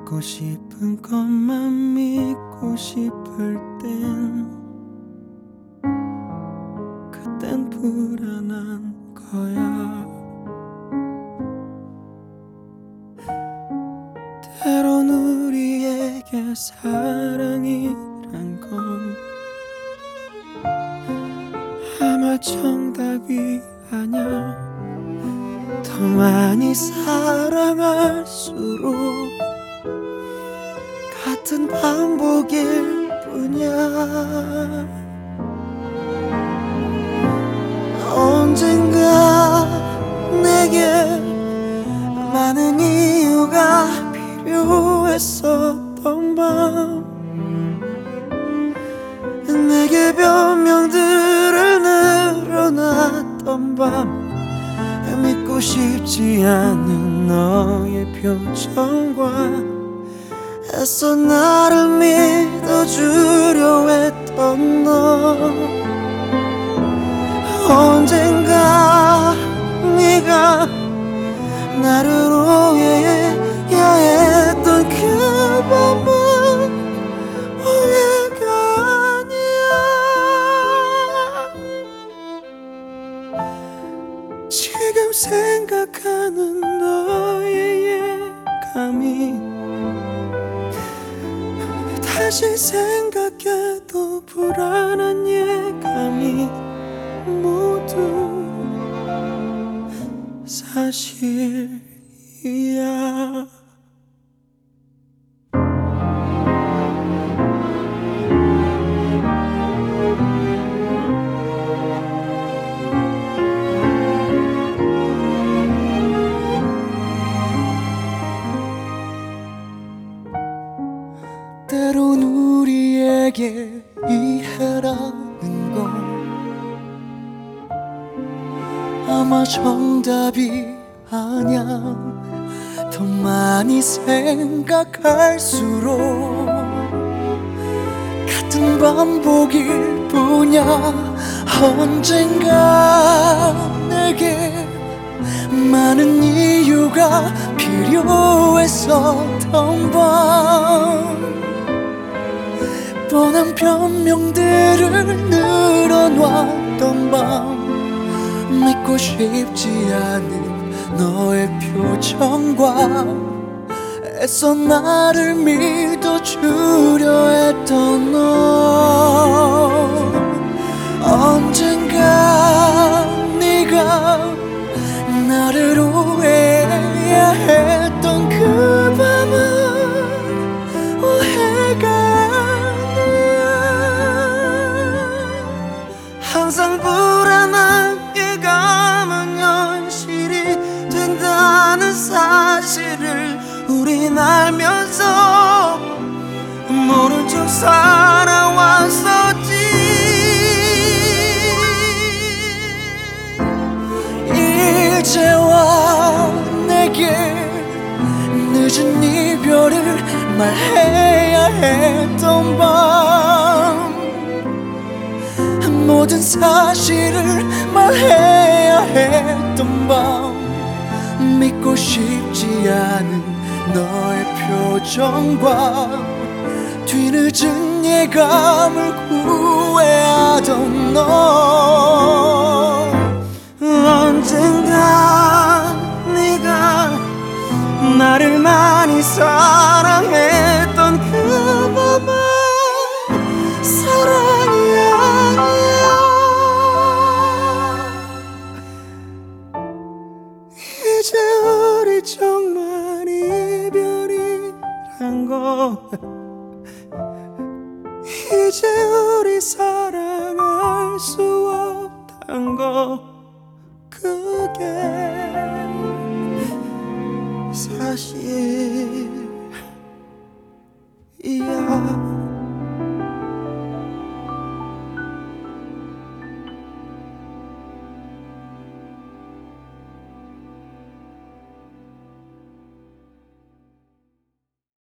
믿고 싶은 것만 믿고 싶을 그땐 불안한 거야. 때론 우리에게 사랑이란 건 아마 정답이 아냐. 더 많이 사랑할수록 같은 반복일 뿐이야. 언젠가 내게 많은 이유가 필요했었던 밤, 내게 변명들을 늘어놨던 밤, 믿고 싶지 않은 너의 표정과 애써 나를 믿어주려 했던 너. 언젠가 네가 나를 오해해야 했던 그 밤은 오해가 아니야. 지금 생각하는 너의 예감이 다시 생각해도 불안한 예감이 모두 사실이야. 때론 우리에게 이해라는 건 아마 정답이 아냐. 더 많이 생각할수록 같은 반복일 뿐이야. 언젠가 내게 많은 이유가 필요했었던 밤, 뻔한 변명들을 늘어놨던 밤, 믿고 싶지 않은 너의 표정과 애써 나를 믿어주려 했던 너. 언젠가 네가 나를 오해해야 했던 그 밤은 오해가 아니야. 항상 불안한 예감은 현실이 된다는 사실을 우린 알면서 모른 척 살아왔었지. 이제와 내게 늦은 이별을 말해야 했던 밤, 모든 사실을 말해야 했던 밤, 믿고 싶지 않은 너의 표정과 뒤늦은 예감을 후회하던 너. 언젠가 네가 나를 많이 사랑했던 그 밤은 사랑이 아니야. 이제 우리 정말 이별이란 거, 이제 우리 사랑할 수 없단 거, 그게 사실이야.